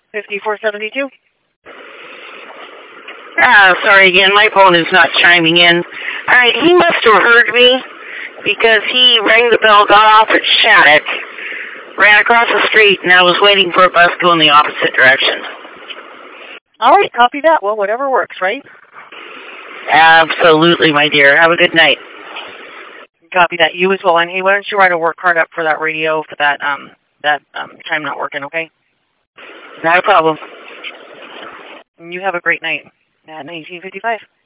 5472. Sorry again, my phone is not chiming in. All right, he must have heard me because he rang the bell, got off at Shattuck, ran across the street, and I was waiting for a bus going the opposite direction. All right, copy that. Well, whatever works, right? Absolutely, my dear. Have a good night. Copy that. You as well. And hey, why don't you write a work card up for that radio for that time not working, okay? Not a problem. And you have a great night at 1955.